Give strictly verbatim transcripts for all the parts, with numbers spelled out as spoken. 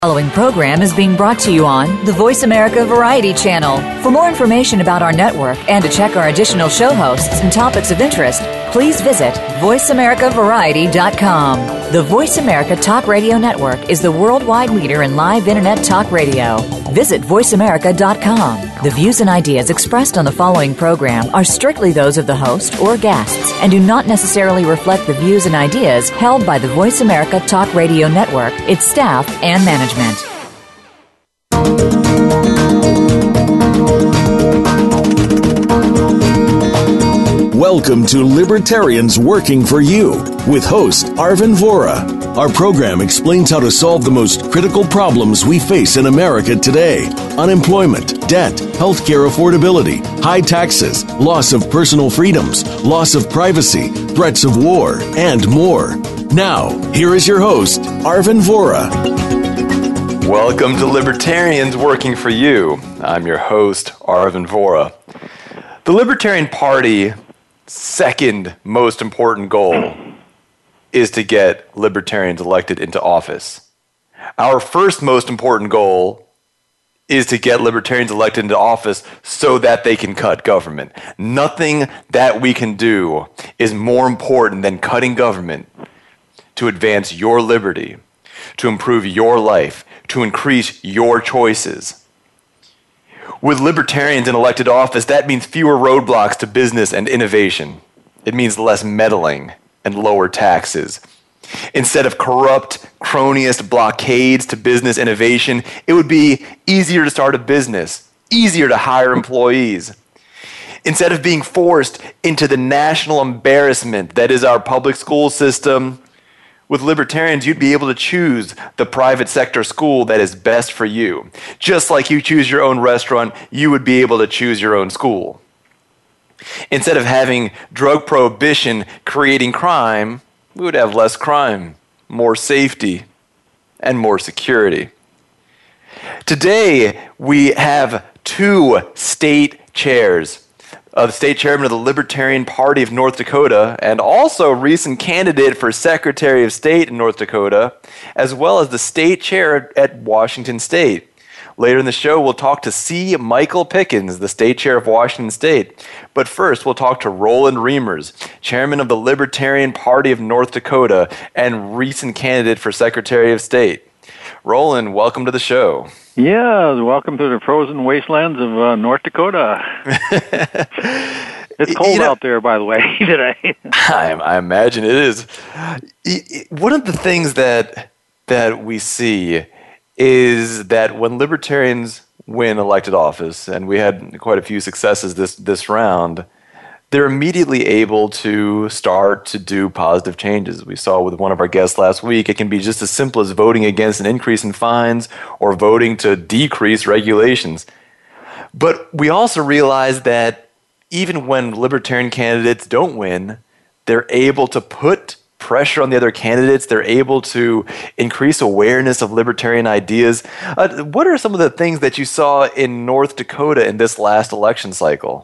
The following program is being brought to you on the Voice America Variety Channel. For more information about our network and to check our additional show hosts and topics of interest, please visit voice america variety dot com. The Voice America Talk Radio Network is the worldwide leader in live Internet talk radio. Visit voice america dot com. The views and ideas expressed on the following program are strictly those of the host or guests and do not necessarily reflect the views and ideas held by the Voice America Talk Radio Network, its staff, and management. Welcome to Libertarians Working for You with host Arvin Vohra. Our program explains how to solve the most critical problems we face in America today: unemployment, debt, healthcare affordability, high taxes, loss of personal freedoms, loss of privacy, threats of war, and more. Now, here is your host, Arvin Vohra. Welcome to Libertarians Working for You. I'm your host, Arvin Vohra. The Libertarian Party's second most important goal is to get libertarians elected into office. Our first most important goal is to get libertarians elected into office so that they can cut government. Nothing that we can do is more important than cutting government to advance your liberty, to improve your life, to increase your choices. With libertarians in elected office, that means fewer roadblocks to business and innovation. It means less meddling and lower taxes. Instead of corrupt, cronyist blockades to business innovation, it would be easier to start a business, easier to hire employees. Instead of being forced into the national embarrassment that is our public school system, with libertarians, you'd be able to choose the private sector school that is best for you. Just like you choose your own restaurant, you would be able to choose your own school. Instead of having drug prohibition creating crime, we would have less crime, more safety, and more security. Today, we have two state chairs. Uh, the state chairman of the Libertarian Party of North Dakota, and also recent candidate for Secretary of State in North Dakota, as well as the state chair at Washington State. Later in the show, we'll talk to C. Michael Pickens, the state chair of Washington State. But first, we'll talk to Roland Reimers, chairman of the Libertarian Party of North Dakota and recent candidate for Secretary of State. Roland, welcome to the show. Yeah, welcome to the frozen wastelands of uh, North Dakota. It's cold you know, out there, by the way, today. I, I imagine it is. One of the things that that we see is that when libertarians win elected office, and we had quite a few successes this, this round, they're immediately able to start to do positive changes. We saw with one of our guests last week, it can be just as simple as voting against an increase in fines or voting to decrease regulations. But we also realize that even when libertarian candidates don't win, they're able to put pressure on the other candidates. They're able to increase awareness of libertarian ideas. Uh, what are some of the things that you saw in North Dakota in this last election cycle?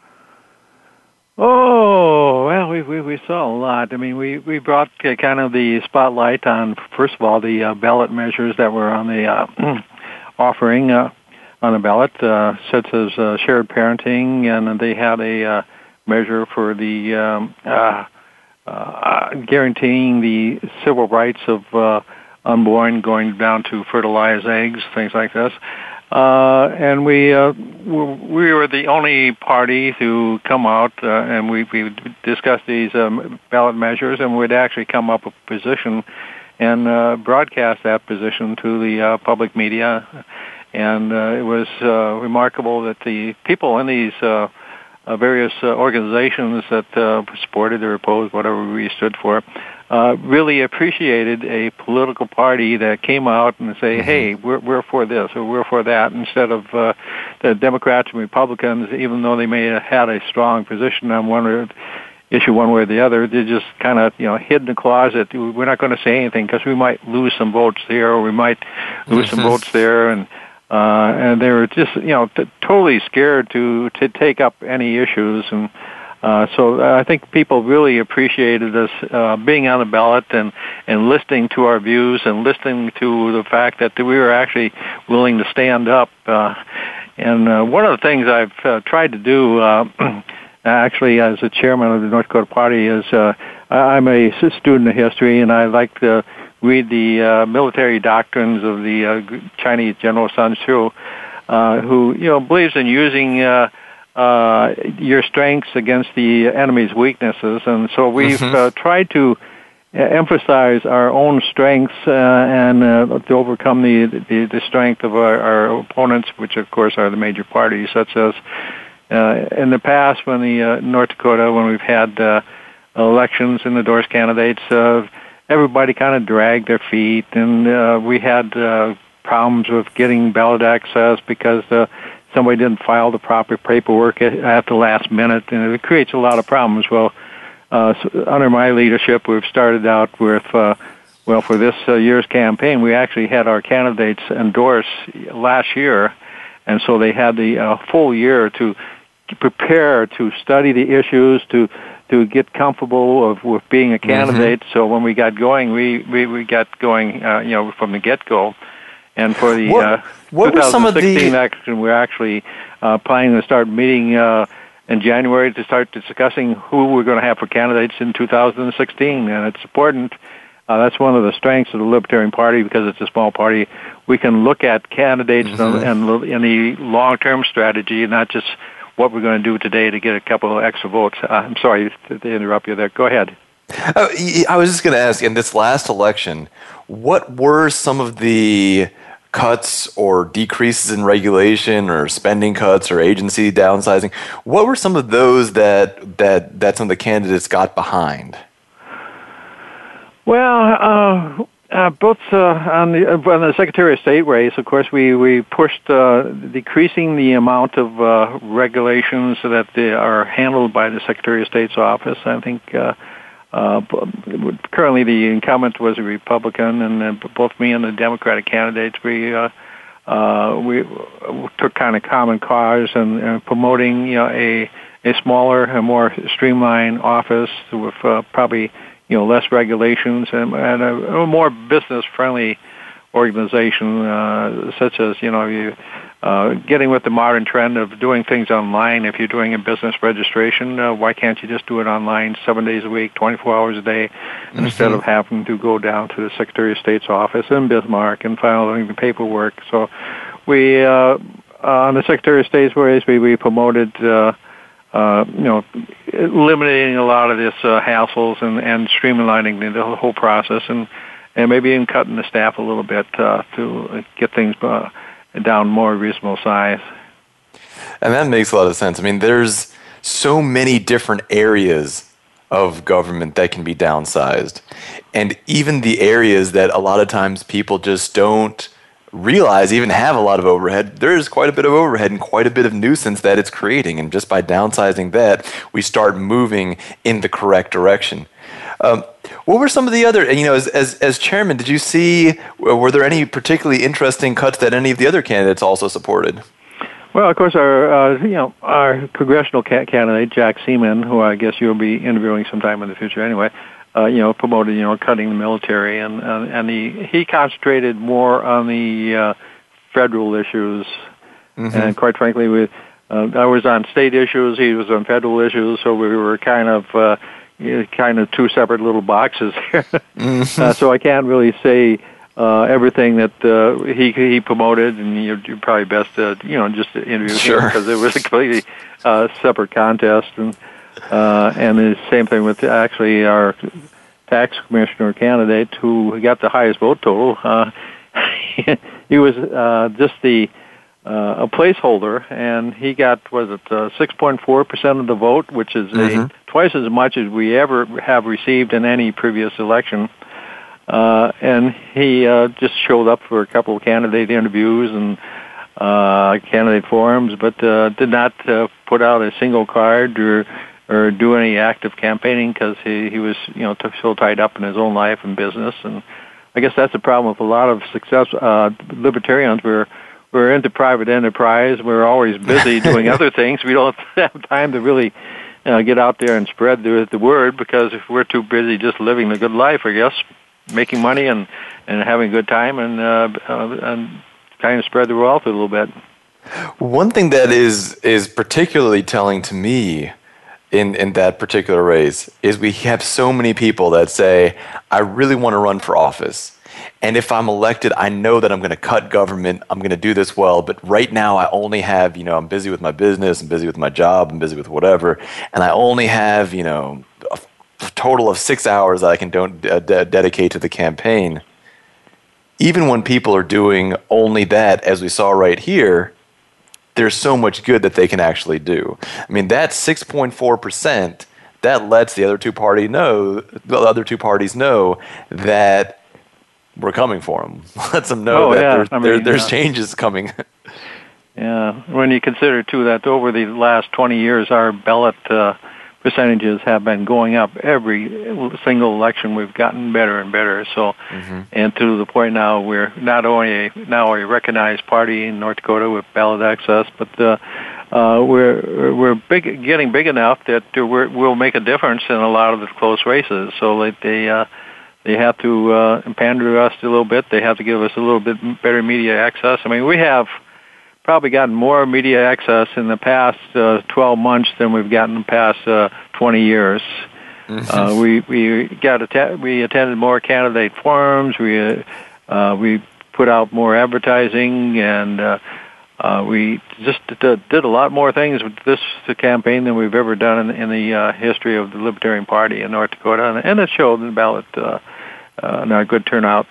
Oh, well, we, we we saw a lot. I mean, we, we brought uh, kind of the spotlight on, first of all, the uh, ballot measures that were on the uh, offering uh, on the ballot, uh, such as uh, shared parenting, and they had a uh, measure for the um, uh, uh, guaranteeing the civil rights of uh, unborn going down to fertilized eggs, things like this. Uh, and we uh, we were the only party to come out, uh, and we, we discussed these um, ballot measures, and we'd actually come up with a position and uh, broadcast that position to the uh, public media. And uh, it was uh, remarkable that the people in these uh, uh, various uh, organizations that uh, supported or opposed whatever we stood for Uh, really appreciated a political party that came out and say, mm-hmm. hey, we're, we're for this or we're for that, instead of uh, the Democrats and Republicans, even though they may have had a strong position on one or issue one way or the other, they just kind of, you know, hid in the closet. We're not going to say anything because we might lose some votes there or we might lose some votes there. And uh, and they were just, you know, t- totally scared to, to take up any issues. And Uh, so I think people really appreciated us uh, being on the ballot and, and listening to our views and listening to the fact that we were actually willing to stand up. Uh, and uh, one of the things I've uh, tried to do, uh, actually as the chairman of the North Dakota Party, is uh, I'm a student of history, and I like to read the uh, military doctrines of the uh, Chinese General Sun Tzu, uh, who you know believes in using uh, uh, your strengths against the enemy's weaknesses, and so we've mm-hmm. uh, tried to emphasize our own strengths uh, and uh, to overcome the, the the strength of our, our opponents, which of course are the major parties, such as uh, in the past when the uh, North Dakota, when we've had uh, elections and endorsed candidates, uh, everybody kind of dragged their feet, and uh, we had uh, problems with getting ballot access because uh, somebody didn't file the proper paperwork at, at the last minute, and it creates a lot of problems. Well, uh, so under my leadership, we've started out with, uh, well, for this uh, year's campaign, we actually had our candidates endorse last year, and so they had the uh, full year to prepare, to study the issues, to to get comfortable of with being a candidate. Mm-hmm. So when we got going, we, we, we got going, uh, you know, from the get-go. And for the what, uh, what twenty sixteen were some of the... election, we're actually uh, planning to start meeting uh, in January to start discussing who we're going to have for candidates in two thousand sixteen. And it's important. Uh, that's one of the strengths of the Libertarian Party, because it's a small party. We can look at candidates mm-hmm. and, and the long-term strategy, not just what we're going to do today to get a couple of extra votes. Uh, I'm sorry to, to interrupt you there. Go ahead. Uh, I was just going to ask, in this last election, what were some of the cuts or decreases in regulation or spending cuts or agency downsizing? What were some of those that that, that some of the candidates got behind? Well, uh, uh, both uh, on, the, on the Secretary of State race, of course, we, we pushed uh, decreasing the amount of uh, regulations that they are handled by the Secretary of State's office. I think uh, uh, currently the incumbent was a Republican, and uh, both me and the Democratic candidates, we uh, uh, we took kind of common cause and, and promoting you know a a smaller and more streamlined office with uh, probably you know, less regulations and, and a, a more business-friendly organization, uh, such as, you know, you uh, getting with the modern trend of doing things online. If you're doing a business registration, uh, why can't you just do it online seven days a week, twenty-four hours a day, mm-hmm. instead of having to go down to the Secretary of State's office in Bismarck and filing the paperwork? So we, uh, on the Secretary of State's race, we, we promoted uh, Uh, you know, eliminating a lot of this uh, hassles and, and streamlining the, the whole process, and, and maybe even cutting the staff a little bit uh, to get things uh, down more reasonable size. And that makes a lot of sense. I mean, there's so many different areas of government that can be downsized, and even the areas that a lot of times people just don't realize even have a lot of overhead, there's quite a bit of overhead and quite a bit of nuisance that it's creating. And just by downsizing that, we start moving in the correct direction. Um, what were some of the other, you know, as, as as chairman, did you see, were there any particularly interesting cuts that any of the other candidates also supported? Well, of course, our uh, you know our congressional ca- candidate Jack Seaman, who I guess you'll be interviewing sometime in the future, anyway. Uh, you know, promoted, you know, cutting the military, and uh, and he he concentrated more on the uh, federal issues, mm-hmm. and quite frankly, we uh, I was on state issues, he was on federal issues, so we were kind of uh, you know, kind of two separate little boxes here. mm-hmm. uh, so I can't really say uh, everything that uh, he he promoted, and you're, you're probably best to you know just to interview sure. him, because it was a completely uh, separate contest. And. Uh, and the same thing with actually our tax commissioner candidate, who got the highest vote total. Uh, he was uh, just the uh, a placeholder, and he got was it uh, six point four percent of the vote, which is mm-hmm. a, twice as much as we ever have received in any previous election. Uh, and he uh, just showed up for a couple of candidate interviews and uh, candidate forums, but uh, did not uh, put out a single card or. or do any active campaigning, because he, he was, you know, so tied up in his own life and business. And I guess that's the problem with a lot of success uh, libertarians. We're we're into private enterprise. We're always busy doing other things. We don't have time to really uh, get out there and spread the, the word, because if we're too busy just living the good life, I guess, making money and, and having a good time and, uh, uh, and kind of spread the wealth a little bit. One thing that is is particularly telling to me in, in that particular race is we have so many people that say, I really want to run for office. And if I'm elected, I know that I'm going to cut government, I'm going to do this well, but right now I only have, you know, I'm busy with my business, I'm busy with my job, I'm busy with whatever, and I only have, you know, a total of six hours that I can don't, uh, de- dedicate to the campaign. Even when people are doing only that, as we saw right here, there's so much good that they can actually do. I mean, that six point four percent, that lets the other two party know, the other two parties know that we're coming for them. Lets them know oh, that yeah. there's, I mean, there, there's uh, changes coming. Yeah, when you consider, too, that over the last twenty years, our ballot uh, percentages have been going up every single election. We've gotten better and better. So, mm-hmm. and to the point now, we're not only a, now a recognized party in North Dakota with ballot access, but uh, uh, we're we're big, getting big enough that we're, we'll make a difference in a lot of the close races. So like they uh, they have to uh, pander to us a little bit. They have to give us a little bit better media access. I mean, we have probably gotten more media access in the past uh, twelve months than we've gotten in the past uh, twenty years. Mm-hmm. Uh, we we got att- we attended more candidate forums. We uh, uh, we put out more advertising, and uh, uh, we just did, did a lot more things with this campaign than we've ever done in, in the uh, history of the Libertarian Party in North Dakota, and, and it showed in the ballot uh, uh, and a good turnout.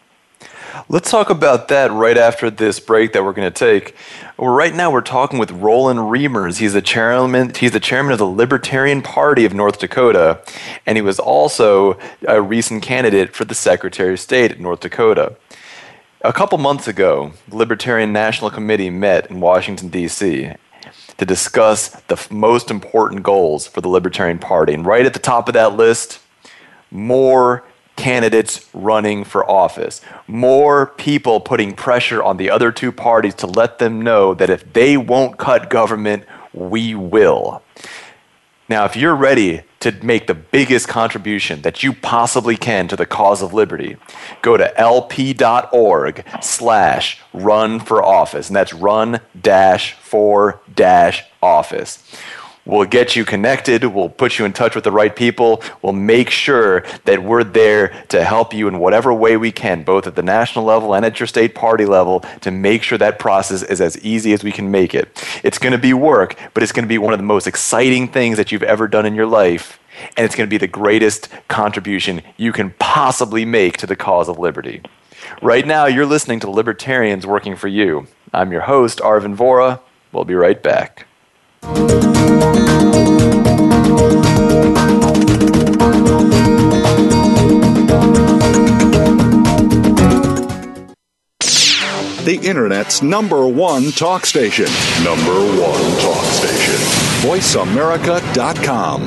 Let's talk about that right after this break that we're going to take. Well, right now we're talking with Roland Reimers. He's the chairman. He's the chairman of the Libertarian Party of North Dakota, and he was also a recent candidate for the Secretary of State of North Dakota. A couple months ago, the Libertarian National Committee met in Washington, D C to discuss the f- most important goals for the Libertarian Party. And right at the top of that list, more candidates running for office, more people putting pressure on the other two parties to let them know that if they won't cut government, we will. Now, if you're ready to make the biggest contribution that you possibly can to the cause of liberty, go to lp.org slash run for office, and that's run dash for dash office. We'll get you connected. We'll put you in touch with the right people. We'll make sure that we're there to help you in whatever way we can, both at the national level and at your state party level, to make sure that process is as easy as we can make it. It's going to be work, but it's going to be one of the most exciting things that you've ever done in your life, and it's going to be the greatest contribution you can possibly make to the cause of liberty. Right now, you're listening to Libertarians Working for You. I'm your host, Arvin Vora. We'll be right back. The Internet's number one talk station. Number one talk station. voice america dot com.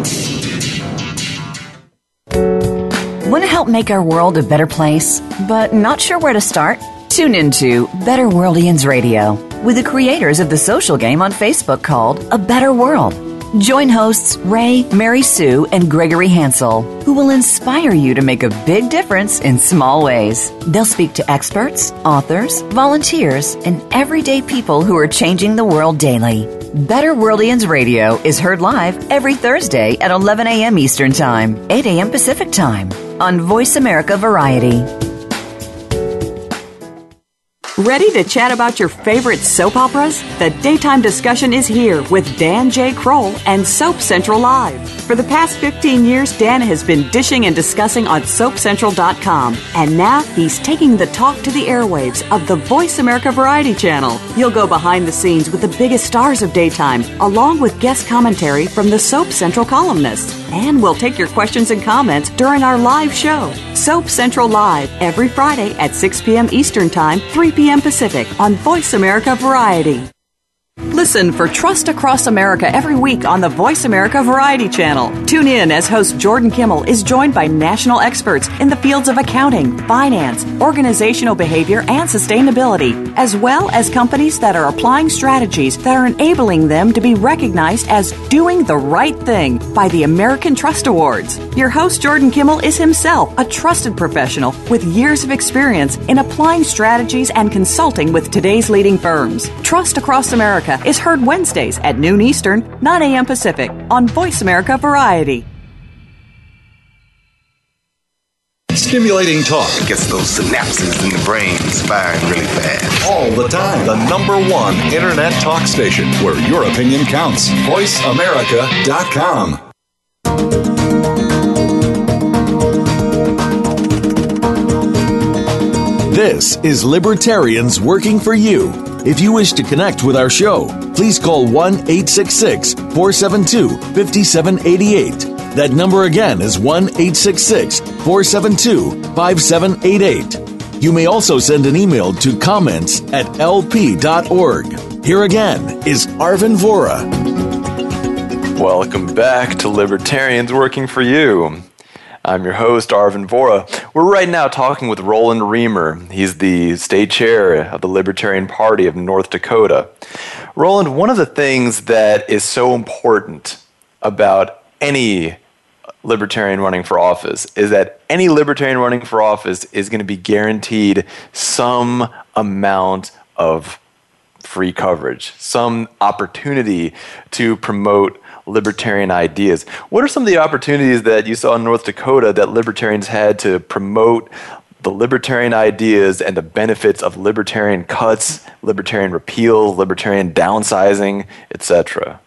Want to help make our world a better place, but not sure where to start? Tune into Better Worldians Radio with the creators of the social game on Facebook called A Better World. Join hosts Ray, Mary Sue, and Gregory Hansel, who will inspire you to make a big difference in small ways. They'll speak to experts, authors, volunteers, and everyday people who are changing the world daily. Better Worldians Radio is heard live every Thursday at eleven a.m. Eastern Time, eight a.m. Pacific Time on Voice America Variety. Ready to chat about your favorite soap operas? The daytime discussion is here with Dan J. Kroll and Soap Central Live. For the past fifteen years, Dan has been dishing and discussing on soap central dot com. And now he's taking the talk to the airwaves of the Voice America Variety Channel. You'll go behind the scenes with the biggest stars of daytime, along with guest commentary from the Soap Central columnists. And we'll take your questions and comments during our live show, Soap Central Live, every Friday at six p.m. Eastern Time, three p.m. Pacific on Voice America Variety. Listen for Trust Across America every week on the Voice America Variety Channel. Tune in as host Jordan Kimmel is joined by national experts in the fields of accounting, finance, organizational behavior, and sustainability, as well as companies that are applying strategies that are enabling them to be recognized as doing the right thing by the American Trust Awards. Your host Jordan Kimmel is himself a trusted professional with years of experience in applying strategies and consulting with today's leading firms. Trust Across America is heard Wednesdays at noon Eastern, nine a.m. Pacific on Voice America Variety. Stimulating talk. It gets those synapses in the brain firing really fast. All the time. The number one Internet talk station where your opinion counts. voice america dot com. This is Libertarians Working for You. If you wish to connect with our show, please call one eight six six, four seven two, five seven eight eight. That number again is one eight six six, four seven two, five seven eight eight. You may also send an email to comments at l p dot org. Here again is Arvin Vohra. Welcome back to Libertarians Working for You. I'm your host, Arvin Vohra. We're right now talking with Roland Reamer. He's the state chair of the Libertarian Party of North Dakota. Roland, one of the things that is so important about any libertarian running for office is that any libertarian running for office is going to be guaranteed some amount of free coverage, some opportunity to promote libertarian ideas. What are some of the opportunities that you saw in North Dakota that libertarians had to promote the libertarian ideas and the benefits of libertarian cuts, libertarian repeal, libertarian downsizing, et cetera?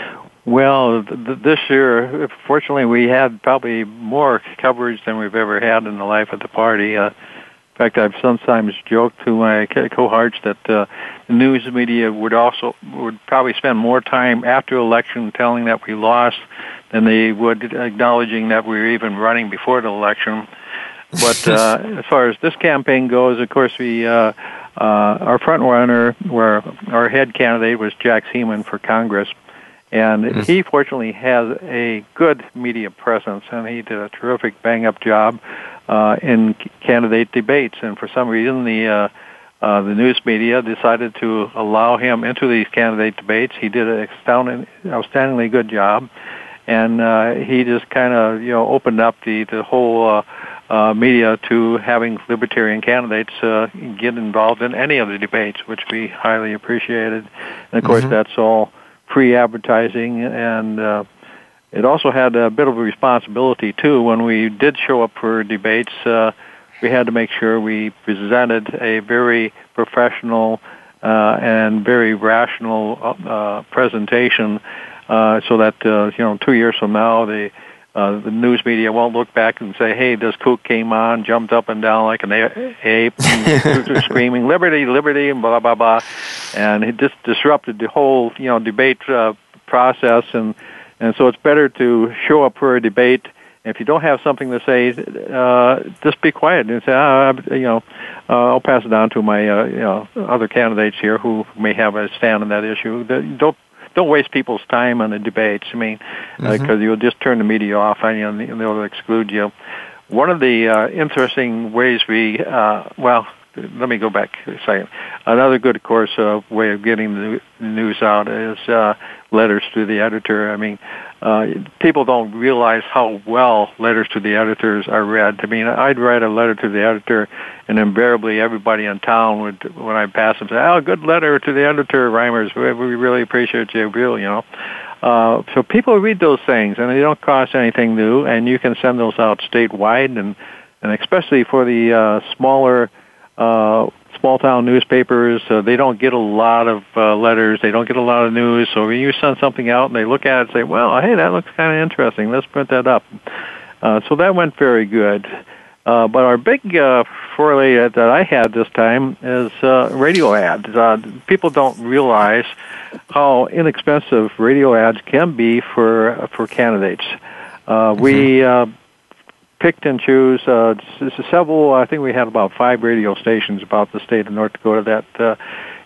Well, th- this year, fortunately, we had probably more coverage than we've ever had in the life of the party. Uh, in fact, I've sometimes joked to my cohorts that uh, the news media would also would probably spend more time after election telling that we lost than they would acknowledging that we were even running before the election. But uh, as far as this campaign goes, of course, we uh, uh, our front runner, where our head candidate was Jack Seaman for Congress, and mm-hmm. he fortunately has a good media presence, and he did a terrific bang-up job uh, in candidate debates. And for some reason, the uh, uh, the news media decided to allow him into these candidate debates. He did an astounding, outstandingly good job, and uh, he just kind of you know opened up the the whole uh, uh, media to having libertarian candidates uh, get involved in any of the debates, which we highly appreciated. And of course, mm-hmm. that's all free advertising, and uh, it also had a bit of a responsibility, too. When we did show up for debates, uh, we had to make sure we presented a very professional uh, and very rational uh, presentation uh, so that, uh, you know, two years from now, the uh, the news media won't look back and say, hey, this kook came on, jumped up and down like an ape, and screaming, liberty, liberty, and blah, blah, blah. And it just disrupted the whole, you know, debate uh, process. And, and so it's better to show up for a debate. If you don't have something to say, uh, just be quiet and say, ah, you know, uh, I'll pass it on to my, uh, you know, other candidates here who may have a stand on that issue. Don't Don't waste people's time on the debates. I mean, because mm-hmm. uh, you'll just turn the media off and, you know, they'll exclude you. One of the uh, interesting ways we, uh, well, let me go back a second. Another good, of course, uh, way of getting the news out is uh, letters to the editor. I mean, uh, people don't realize how well letters to the editors are read. I mean, I'd write a letter to the editor, and invariably everybody in town would, when I pass them, say, oh, good letter to the editor, Reimers. We, we really appreciate you, you know. Uh, so people read those things, and they don't cost anything new, and you can send those out statewide, and, and especially for the uh, smaller uh, small-town newspapers, uh, they don't get a lot of uh, letters, they don't get a lot of news, so when you send something out and they look at it and say, well, hey, that looks kind of interesting, let's print that up. Uh, so that went very good. Uh, but our big uh, foray that I had this time is uh, radio ads. Uh, people don't realize how inexpensive radio ads can be for for candidates. Uh, mm-hmm. We uh, picked and choose uh, several. I think we had about five radio stations about the state of North Dakota that uh,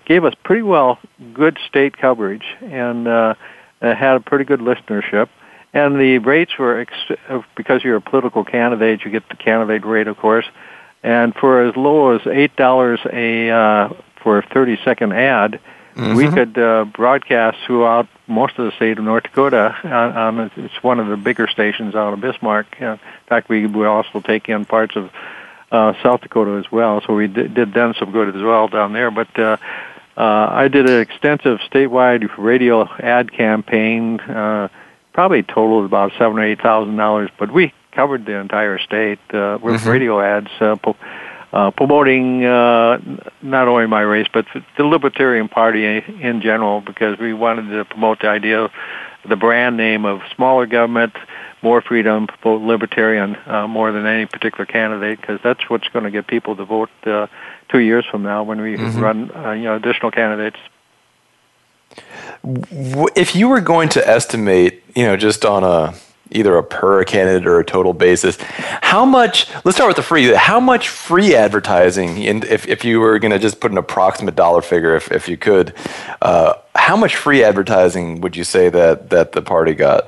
gave us pretty well good state coverage, and uh, it had a pretty good listenership. And the rates were, ex- because you're a political candidate, you get the candidate rate, of course. And for as low as eight dollars a uh, for a thirty-second ad, mm-hmm. we could uh, broadcast throughout most of the state of North Dakota. On, on it's one of the bigger stations out of Bismarck. Uh, in fact, we would also take in parts of uh, South Dakota as well. So we did, did them some good as well down there. But uh, uh, I did an extensive statewide radio ad campaign. Uh, probably totaled about seven or eight thousand dollars, but we covered the entire state uh, with mm-hmm. radio ads uh, po- uh, promoting uh, not only my race, but the Libertarian Party in general, because we wanted to promote the idea of the brand name of smaller government, more freedom, vote Libertarian uh, more than any particular candidate, because that's what's going to get people to vote uh, two years from now when we mm-hmm. run uh, you know, additional candidates. If you were going to estimate, you know, just on a either a per candidate or a total basis, how much, let's start with the free, how much free advertising, and if, if you were going to just put an approximate dollar figure, if, if you could, uh, how much free advertising would you say that, that the party got?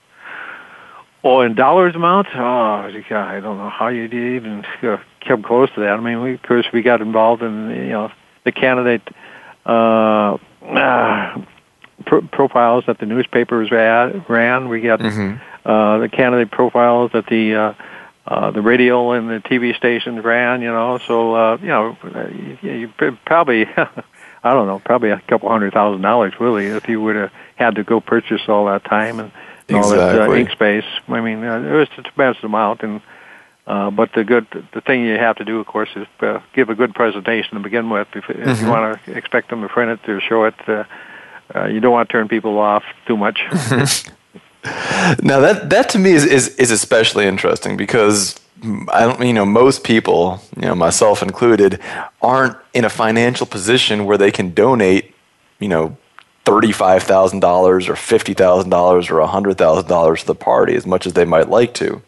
Oh, in dollars amount? Oh, God, I don't know how you even come close to that. I mean, we, of course, we got involved in, you know, the candidate uh, uh, pro- profiles that the newspapers ran. ran. We got mm-hmm. uh, the candidate profiles that the uh, uh, the radio and the T V stations ran. You know, so uh, you know, you, you probably I don't know, probably a couple hundred thousand dollars really if you would have had to go purchase all that time and, and all exactly. that uh, ink space. I mean, uh, it was a tremendous amount and. Uh, but the good, the thing you have to do, of course, is uh, give a good presentation to begin with. If, if mm-hmm. you want to expect them to print it or show it, uh, uh, you don't want to turn people off too much. Now that that to me is, is, is especially interesting because I don't, you know, most people, you know, myself included, aren't in a financial position where they can donate, you know, thirty-five thousand dollars or fifty thousand dollars or one hundred thousand dollars to the party as much as they might like to,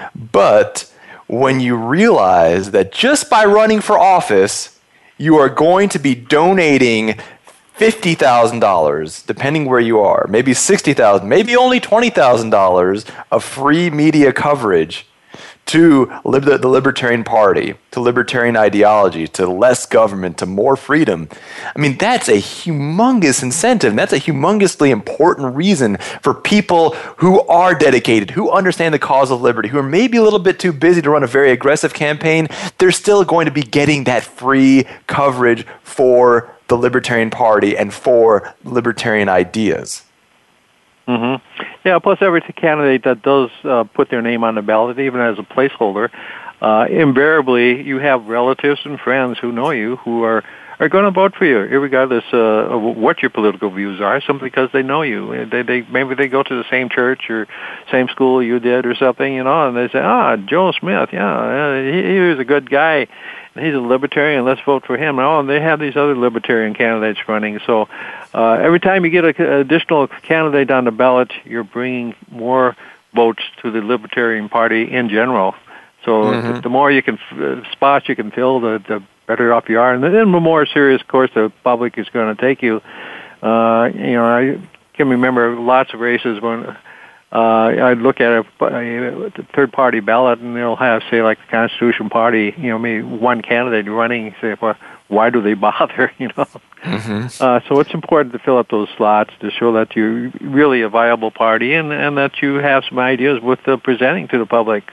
but when you realize that just by running for office, you are going to be donating fifty thousand dollars, depending where you are, maybe sixty thousand dollars, maybe only twenty thousand dollars of free media coverage to liber- the Libertarian Party, to libertarian ideology, to less government, to more freedom. I mean, that's a humongous incentive. And that's a humongously important reason for people who are dedicated, who understand the cause of liberty, who are maybe a little bit too busy to run a very aggressive campaign. They're still going to be getting that free coverage for the Libertarian Party and for libertarian ideas. Mm-hmm. Yeah, plus every candidate that does uh, put their name on the ballot, even as a placeholder, uh, invariably you have relatives and friends who know you who are, are going to vote for you, regardless uh, of what your political views are, simply because they know you. They, they maybe they go to the same church or same school you did or something, you know, and they say, ah, Joe Smith, yeah, he, he was a good guy. He's a libertarian. Let's vote for him. Oh, and they have these other libertarian candidates running. So uh, every time you get an additional candidate on the ballot, you're bringing more votes to the Libertarian Party in general. So mm-hmm. the more you can uh, spots you can fill, the, the better off you are. And then the more serious, of course, the public is going to take you. Uh, you know, I can remember lots of races when. Uh, I'd look at a, a third-party ballot, and they'll have, say, like the Constitution Party, you know, maybe one candidate running. Say, well, why do they bother? You know. Mm-hmm. Uh, so it's important to fill up those slots to show that you're really a viable party and, and that you have some ideas worth uh, presenting to the public.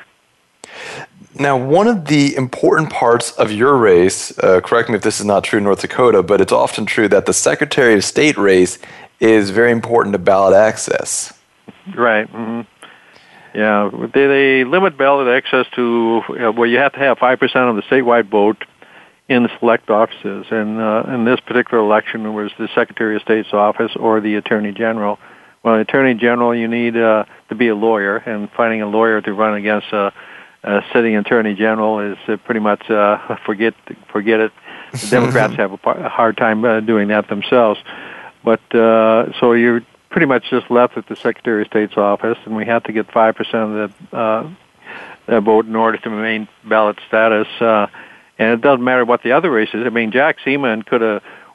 Now, one of the important parts of your race, uh, correct me if this is not true in North Dakota, but it's often true that the Secretary of State race is very important to ballot access. Right. Mm-hmm. Yeah, they, they limit ballot access to you know, where you have to have five percent of the statewide vote in select offices. And uh, in this particular election, it was the Secretary of State's office or the Attorney General. Well, the Attorney General, you need uh, to be a lawyer, and finding a lawyer to run against a, a sitting Attorney General is uh, pretty much uh, forget forget it. The Democrats have a, a hard time uh, doing that themselves. But uh, so you're pretty much just left at the Secretary of State's office, and we had to get five percent of the, uh, the vote in order to maintain ballot status. Uh, and it doesn't matter what the other race is. I mean, Jack Seaman could have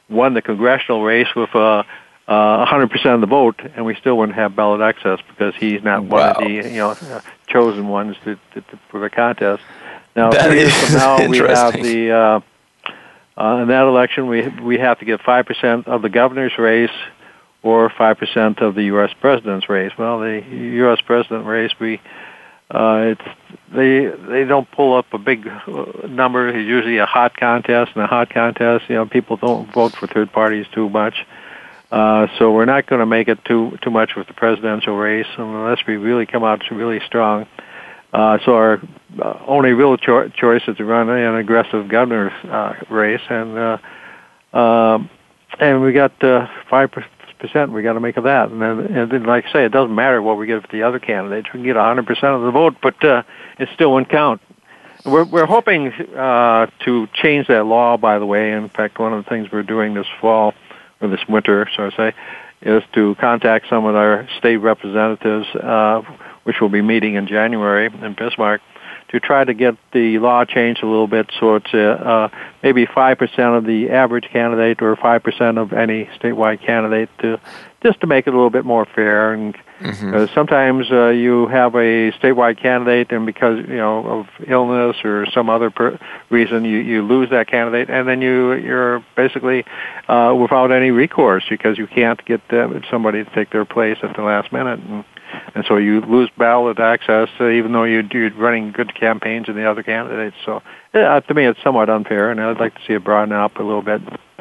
won the congressional race with uh, uh, one hundred percent of the vote, and we still wouldn't have ballot access because he's not Wow. one of the you know uh, chosen ones to, to, to, for the contest. Now, That three years is from now, we have interesting. the uh, uh, in that election we we have to get five percent of the governor's race or five percent of the U S president's race. Well, the U S president race, we uh, it's they they don't pull up a big number. It's usually a hot contest, and a hot contest, you know, people don't vote for third parties too much. Uh, so we're not going to make it too too much with the presidential race unless we really come out really strong. Uh, so our uh, only real cho- choice is to run an aggressive governor's uh, race, and uh, um, and we got uh, five percent. We got to make of that, and then, and then, like I say, it doesn't matter what we get for the other candidates. We can get one hundred percent of the vote, but uh, it still won't count. We're we're hoping uh, to change that law. By the way, in fact, one of the things we're doing this fall or this winter, so to say, is to contact some of our state representatives, uh, which will be meeting in January in Bismarck, to try to get the law changed a little bit so it's uh, uh, maybe five percent of the average candidate or five percent of any statewide candidate, to just to make it a little bit more fair. And Mm-hmm. uh, sometimes uh, you have a statewide candidate, and because you know of illness or some other per- reason, you, you lose that candidate, and then you you're basically uh, without any recourse because you can't get them, somebody to take their place at the last minute, and, and so you lose ballot access, uh, even though you, you're running good campaigns in the other candidates. So yeah, to me, it's somewhat unfair, and I'd like to see it broaden up a little bit.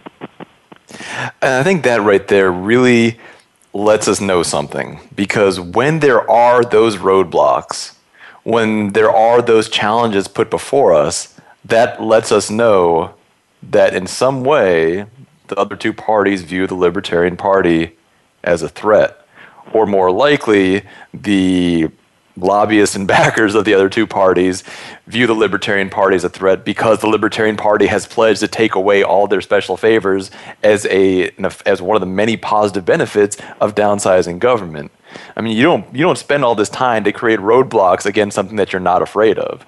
And I think that right there really lets us know something, because when there are those roadblocks, when there are those challenges put before us, that lets us know that in some way the other two parties view the Libertarian Party as a threat, or more likely the lobbyists and backers of the other two parties view the Libertarian Party as a threat because the Libertarian Party has pledged to take away all their special favors as a as one of the many positive benefits of downsizing government. I mean, you don't you don't spend all this time to create roadblocks against something that you're not afraid of.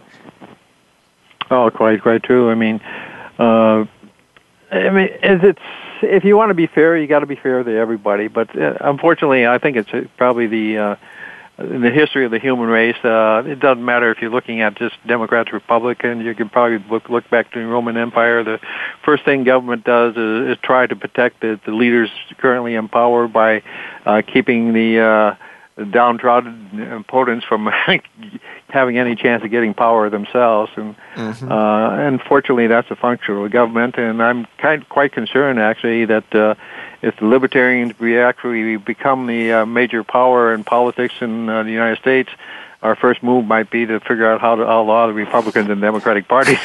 Oh, quite quite true. I mean, uh, I mean, is it's if you want to be fair, you got to be fair to everybody. But uh, unfortunately, I think it's probably the uh, in the history of the human race, uh, it doesn't matter if you're looking at just Democrats, Republicans. You can probably look, look back to the Roman Empire. The first thing government does is, is try to protect the, the leaders currently in power by uh, keeping the uh, downtrodden opponents from having any chance of getting power themselves. And mm-hmm. uh, unfortunately, that's a function of the government. And I'm kind quite concerned, actually, that uh, if the Libertarians we actually become the uh, major power in politics in uh, the United States, our first move might be to figure out how to outlaw the Republicans and Democratic parties.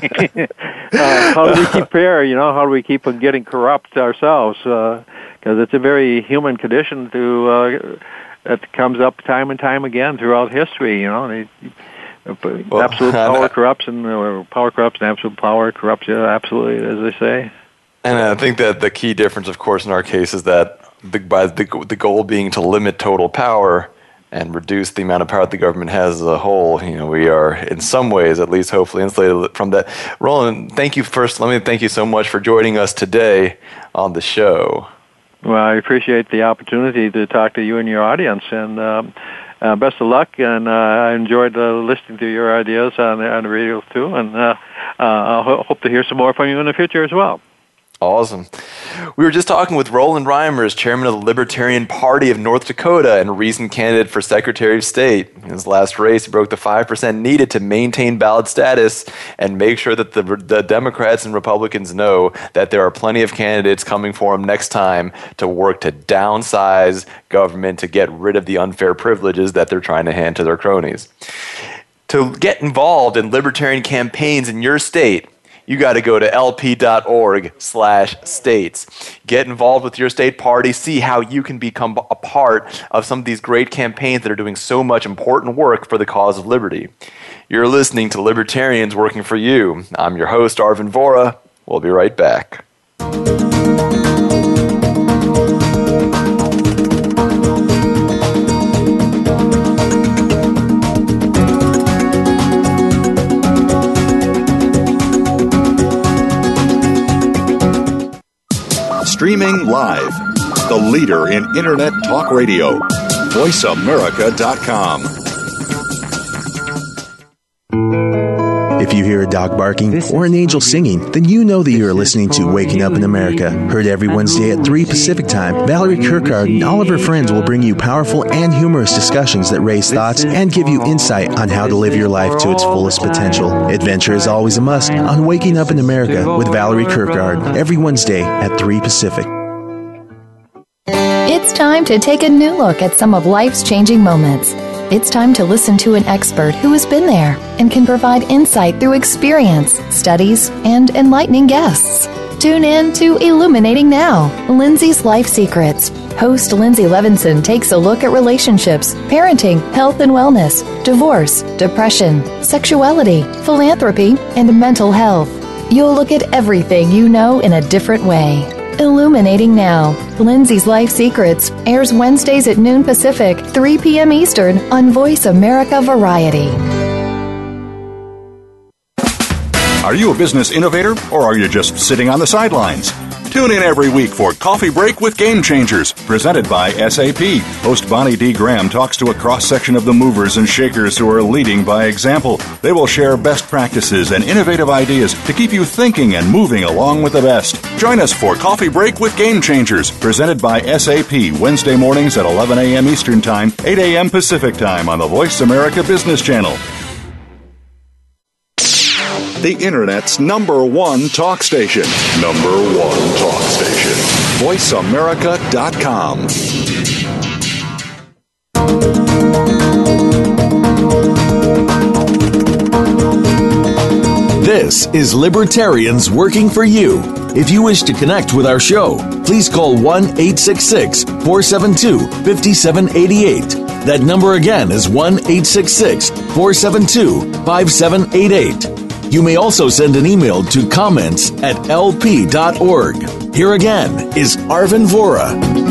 uh, how do we keep fair? You know, how do we keep from getting corrupt ourselves? Because uh, it's a very human condition to uh, that comes up time and time again throughout history. You know, they, well, absolute power corrupts, and uh, power corrupts, and absolute power corrupts. Yeah, absolutely, as they say. And I think that the key difference, of course, in our case is that the, by the, the goal being to limit total power and reduce the amount of power that the government has as a whole, you know, we are in some ways, at least hopefully, insulated from that. Roland, thank you first. Let me thank you so much for joining us today on the show. Well, I appreciate the opportunity to talk to you and your audience, and um, uh, best of luck. And uh, I enjoyed uh, listening to your ideas on the, on the radio too, and uh, uh, I ho- hope to hear some more from you in the future as well. Awesome. We were just talking with Roland Reimers, chairman of the Libertarian Party of North Dakota and a recent candidate for Secretary of State. In his last race, he broke the five percent needed to maintain ballot status and make sure that the, the Democrats and Republicans know that there are plenty of candidates coming for him next time to work to downsize government, to get rid of the unfair privileges that they're trying to hand to their cronies. To get involved in libertarian campaigns in your state, you got to go to lp.org slash states. Get involved with your state party. See how you can become a part of some of these great campaigns that are doing so much important work for the cause of liberty. You're listening to Libertarians Working for You. I'm your host, Arvin Vohra. We'll be right back. streaming live. The leader in Internet talk radio. voice america dot com. If you hear a dog barking or an angel singing, then you know that you are listening to Waking Up in America. Heard every Wednesday at three Pacific Time, Valerie Kirkard and all of her friends will bring you powerful and humorous discussions that raise thoughts and give you insight on how to live your life to its fullest potential. Adventure is always a must on Waking Up in America with Valerie Kirkard, every Wednesday at three Pacific. It's time to take a new look at some of life's changing moments. It's time to listen to an expert who has been there and can provide insight through experience, studies, and enlightening guests. Tune in to Illuminating Now, Lindsay's Life Secrets. Host Lindsay Levinson takes a look at relationships, parenting, health and wellness, divorce, depression, sexuality, philanthropy, and mental health. You'll look at everything you know in a different way. Illuminating Now, Lindsay's Life Secrets airs Wednesdays at noon Pacific, three p.m. Eastern on Voice America Variety. Are you a business innovator or are you just sitting on the sidelines? Tune in every week for Coffee Break with Game Changers, presented by S A P. Host Bonnie D. Graham talks to a cross-section of the movers and shakers who are leading by example. They will share best practices and innovative ideas to keep you thinking and moving along with the best. Join us for Coffee Break with Game Changers, presented by S A P, Wednesday mornings at eleven a.m. Eastern Time, eight a.m. Pacific Time on the Voice America Business Channel. The Internet's number one talk station. Number one talk station. voice america dot com. This is Libertarians Working for You. If you wish to connect with our show, please call one eight six six, four seven two, five seven eight eight. That number again is one eight six six, four seven two, five seven eight eight. You may also send an email to comments at l p dot org. Here again is Arvin Vohra.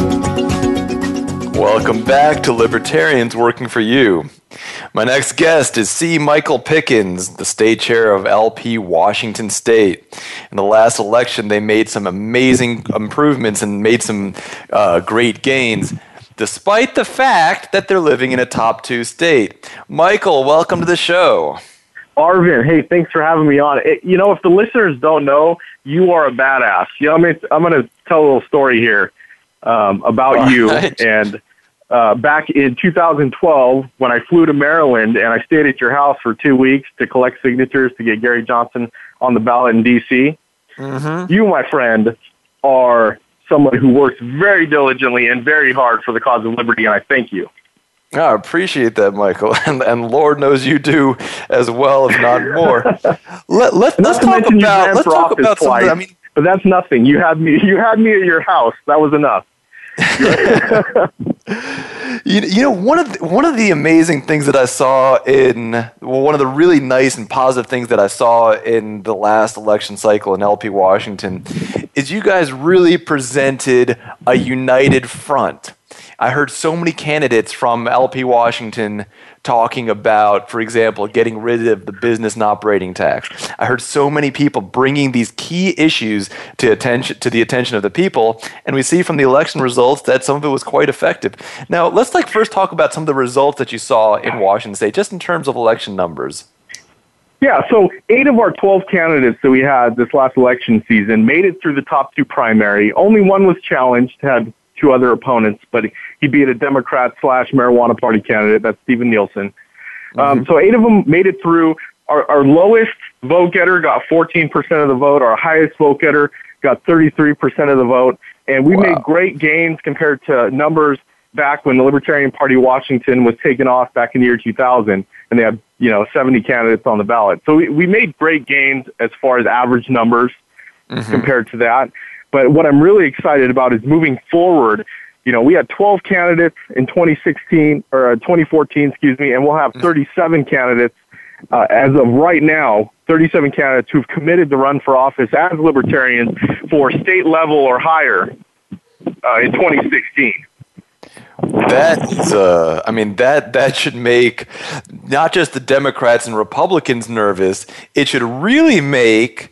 Welcome back to Libertarians Working for You. My next guest is C. Michael Pickens, the state chair of L P Washington State. In the last election, they made some amazing improvements and made some uh, great gains, despite the fact that they're living in a top two state. Michael, welcome to the show. Arvin, hey, thanks for having me on. It, you know, if the listeners don't know, you are a badass. You know, I mean, I'm going to tell a little story here um, about All you. Right. And uh, back in two thousand twelve, when I flew to Maryland and I stayed at your house for two weeks to collect signatures to get Gary Johnson on the ballot in D C, mm-hmm. you, my friend, are someone who works very diligently and very hard for the cause of liberty, and I thank you. Oh, I appreciate that, Michael, and, and Lord knows you do as well, if not more. Let, let, let's talk about let's talk about something. Twice, I mean, but that's nothing. You had me. You had me at your house. That was enough. you, you know, one of the, one of the amazing things that I saw in well, one of the really nice and positive things that I saw in the last election cycle in L P Washington is you guys really presented a united front. I heard so many candidates from L P Washington talking about, for example, getting rid of the business and operating tax. I heard so many people bringing these key issues to attention to the attention of the people, and we see from the election results that some of it was quite effective. Now, let's like first talk about some of the results that you saw in Washington State, just in terms of election numbers. Yeah, so eight of our twelve candidates that we had this last election season made it through the top two primary. Only one was challenged, had two other opponents, but he beat a Democrat slash marijuana party candidate. That's Stephen Nielsen. Mm-hmm. Um, so eight of them made it through. Our, our lowest vote getter got fourteen percent of the vote. Our highest vote getter got thirty-three percent of the vote. And we wow. made great gains compared to numbers back when the Libertarian Party Washington was taken off back in the year two thousand, and they had, you know, seventy candidates on the ballot. So we, we made great gains as far as average numbers mm-hmm. compared to that. But what I'm really excited about is moving forward. You know, we had twelve candidates in twenty sixteen or twenty fourteen, excuse me, and we'll have thirty-seven candidates uh, as of right now, thirty-seven candidates who've committed to run for office as libertarians for state level or higher uh, in twenty sixteen. That's, uh, I mean, that that should make not just the Democrats and Republicans nervous. It should really make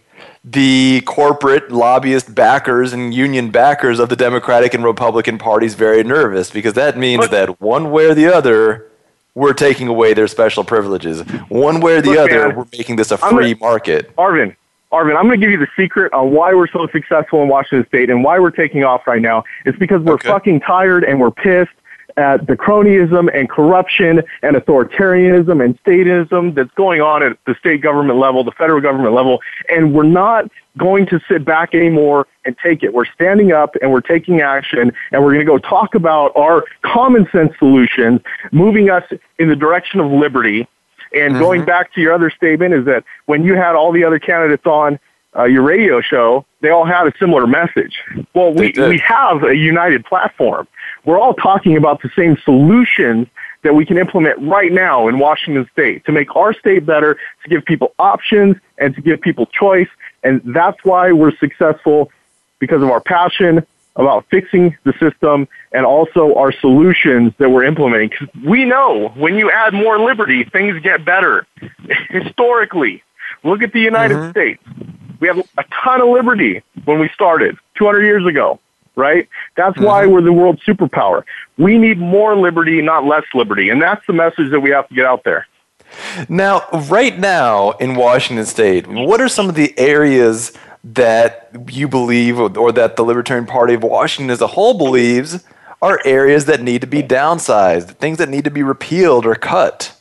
the corporate lobbyist backers and union backers of the Democratic and Republican parties very nervous, because that means Look, that one way or the other, we're taking away their special privileges. One way or the Look, other, man, we're making this a I'm free gonna, market. Arvin, Arvin, I'm going to give you the secret on why we're so successful in Washington State and why we're taking off right now. It's because we're Okay. fucking tired and we're pissed at the cronyism and corruption and authoritarianism and statism that's going on at the state government level, the federal government level, and we're not going to sit back anymore and take it. We're standing up and we're taking action, and we're going to go talk about our common sense solutions, moving us in the direction of liberty. And mm-hmm. going back to your other statement is that when you had all the other candidates on uh, your radio show, they all had a similar message. Well, we, we have a united platform. We're all talking about the same solutions that we can implement right now in Washington State to make our state better, to give people options, and to give people choice. And that's why we're successful, because of our passion about fixing the system and also our solutions that we're implementing. 'Cause we know when you add more liberty, things get better. Historically, look at the United mm-hmm. States. We have a ton of liberty when we started two hundred years ago, right? That's mm-hmm. why we're the world superpower. We need more liberty, not less liberty. And that's the message that we have to get out there. Now, right now in Washington State, what are some of the areas that you believe, or that the Libertarian Party of Washington as a whole believes, are areas that need to be downsized, things that need to be repealed or cut?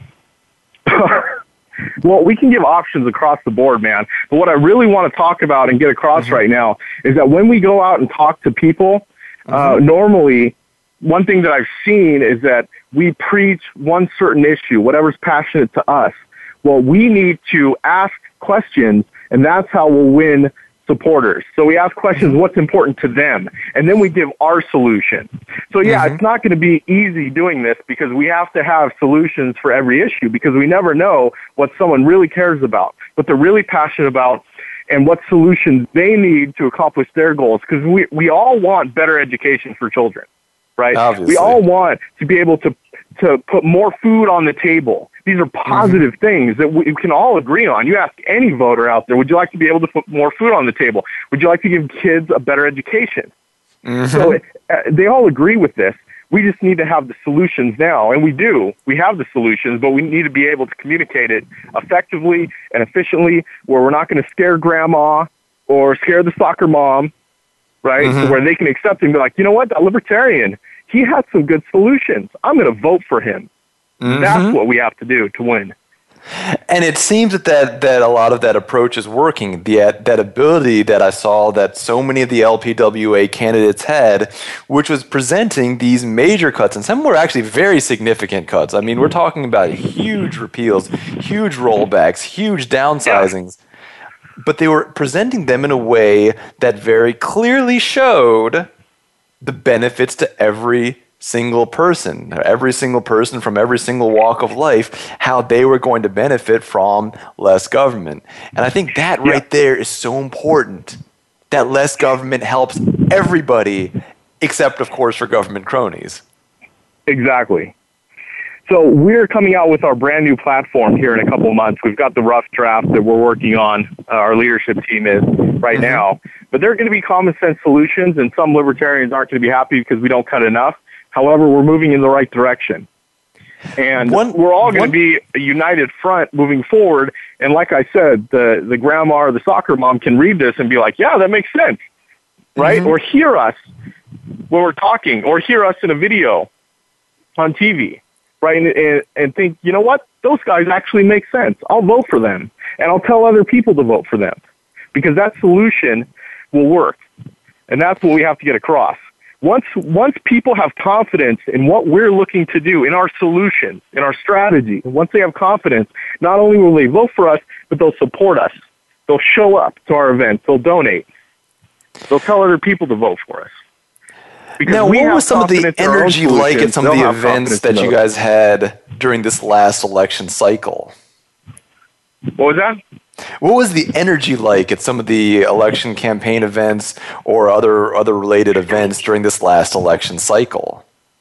Well, we can give options across the board, man. But what I really want to talk about and get across mm-hmm. right now is that when we go out and talk to people, mm-hmm. uh, normally one thing that I've seen is that we preach one certain issue, whatever's passionate to us. Well, we need to ask questions, and that's how we'll win supporters. So we ask questions, what's important to them, and then we give our solution. So yeah, mm-hmm. it's not going to be easy doing this, because we have to have solutions for every issue, because we never know what someone really cares about, what they're really passionate about, and what solutions they need to accomplish their goals. Because we, we all want better education for children, right? Obviously. We all want to be able to to put more food on the table. These are positive mm-hmm. things that we can all agree on. You ask any voter out there, would you like to be able to put more food on the table? Would you like to give kids a better education? Mm-hmm. So uh, they all agree with this. We just need to have the solutions now, and we do. We have the solutions, but we need to be able to communicate it effectively and efficiently, where we're not going to scare grandma or scare the soccer mom, right? Mm-hmm. So where they can accept and be like, you know what, that libertarian, he had some good solutions. I'm going to vote for him. Mm-hmm. That's what we have to do to win. And it seems that, that, that a lot of that approach is working. The, that ability that I saw that so many of the L P W A candidates had, which was presenting these major cuts, and some were actually very significant cuts. I mean, we're talking about huge repeals, huge rollbacks, huge downsizings. Yeah. But they were presenting them in a way that very clearly showed the benefits to every single person, every single person from every single walk of life, how they were going to benefit from less government. And I think that right yeah. there is so important, that less government helps everybody, except, of course, for government cronies. Exactly. So we're coming out with our brand new platform here in a couple of months. We've got the rough draft that we're working on. Uh, our leadership team is right mm-hmm. now. But there are going to be common sense solutions, and some libertarians aren't going to be happy because we don't cut enough. However, we're moving in the right direction. And one, we're all going one, to be a united front moving forward. And like I said, the, the grandma or the soccer mom can read this and be like, yeah, that makes sense, right? Mm-hmm. Or hear us when we're talking, or hear us in a video on T V. Right, and, and, and think, you know what, those guys actually make sense. I'll vote for them, and I'll tell other people to vote for them, because that solution will work, and that's what we have to get across. Once once people have confidence in what we're looking to do, in our solutions, in our strategy, once they have confidence, not only will they vote for us, but they'll support us. They'll show up to our events. They'll donate. They'll tell other people to vote for us. Because now, what was some of the energy like at some of the events that you guys had during this last election cycle? What was that? What was the energy like at some of the election campaign events or other other related events during this last election cycle?